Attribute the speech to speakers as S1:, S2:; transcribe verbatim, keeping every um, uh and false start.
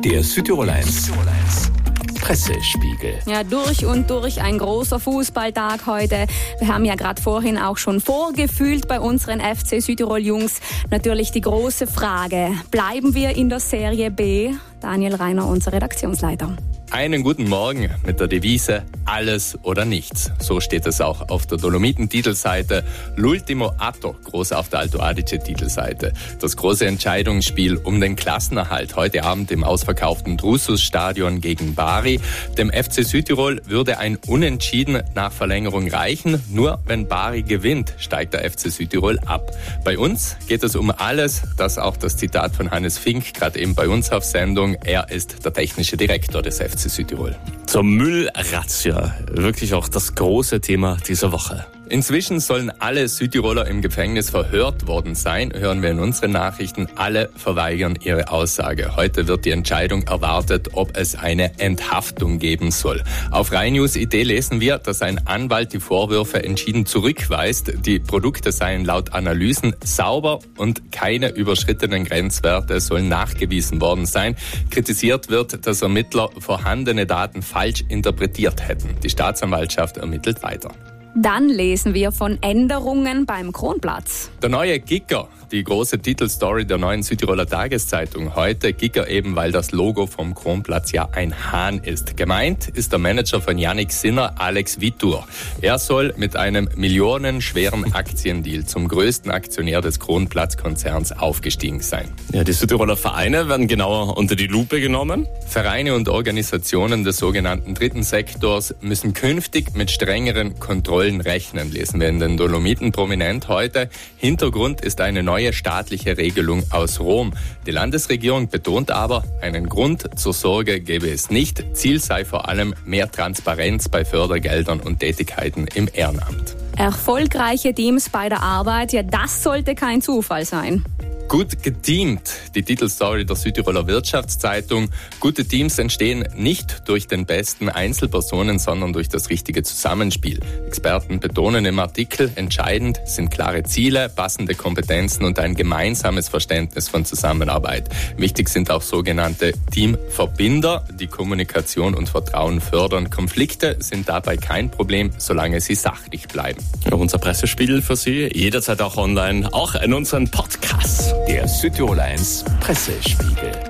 S1: Der Südtirol eins Pressespiegel.
S2: Ja, durch und durch ein großer Fußballtag heute. Wir haben ja gerade vorhin auch schon vorgefühlt bei unseren F C Südtirol Jungs. Natürlich die große Frage, bleiben wir in der Serie B? Daniel Reiner, unser Redaktionsleiter.
S3: Einen guten Morgen mit der Devise alles oder nichts. So steht es auch auf der Dolomiten-Titelseite. L'ultimo atto, groß auf der Alto Adige-Titelseite. Das große Entscheidungsspiel um den Klassenerhalt heute Abend im ausverkauften Drusus-Stadion gegen Bari. Dem F C Südtirol würde ein Unentschieden nach Verlängerung reichen. Nur wenn Bari gewinnt, steigt der F C Südtirol ab. Bei uns geht es um alles. Das ist auch das Zitat von Hannes Fink, gerade eben bei uns auf Sendung. Er ist der technische Direktor des F C Südtirol.
S4: Zur Müllrazzia. Wirklich auch das große Thema dieser Woche.
S3: Inzwischen sollen alle Südtiroler im Gefängnis verhört worden sein, hören wir in unseren Nachrichten. Alle verweigern ihre Aussage. Heute wird die Entscheidung erwartet, ob es eine Enthaftung geben soll. Auf Rai News I D lesen wir, dass ein Anwalt die Vorwürfe entschieden zurückweist. Die Produkte seien laut Analysen sauber und keine überschrittenen Grenzwerte sollen nachgewiesen worden sein. Kritisiert wird, dass Ermittler vorhandene Daten falsch interpretiert hätten. Die Staatsanwaltschaft ermittelt weiter.
S2: Dann lesen wir von Änderungen beim Kronplatz.
S3: Der neue Gicker, die große Titelstory der neuen Südtiroler Tageszeitung heute. Gicker eben, weil das Logo vom Kronplatz ja ein Hahn ist. Gemeint ist der Manager von Yannick Sinner, Alex Vittur. Er soll mit einem millionenschweren Aktiendeal zum größten Aktionär des Kronplatz-Konzerns aufgestiegen sein.
S4: Ja, die Südtiroler Vereine werden genauer unter die Lupe genommen.
S3: Vereine und Organisationen des sogenannten dritten Sektors müssen künftig mit strengeren Kontrollen rechnen, lesen wir in den Dolomiten prominent heute. Hintergrund ist eine neue staatliche Regelung aus Rom. Die Landesregierung betont aber, einen Grund zur Sorge gebe es nicht. Ziel sei vor allem mehr Transparenz bei Fördergeldern und Tätigkeiten im Ehrenamt.
S2: Erfolgreiche Teams bei der Arbeit, ja, das sollte kein Zufall sein.
S3: Gut geteamt, die Titelstory der Südtiroler Wirtschaftszeitung. Gute Teams entstehen nicht durch den besten Einzelpersonen, sondern durch das richtige Zusammenspiel. Experten betonen im Artikel, entscheidend sind klare Ziele, passende Kompetenzen und ein gemeinsames Verständnis von Zusammenarbeit. Wichtig sind auch sogenannte Teamverbinder, die Kommunikation und Vertrauen fördern. Konflikte sind dabei kein Problem, solange sie sachlich bleiben.
S4: Ja, unser Pressespiegel für Sie, jederzeit auch online, auch in unseren Podcasts.
S1: Der Südtirol eins Pressespiegel.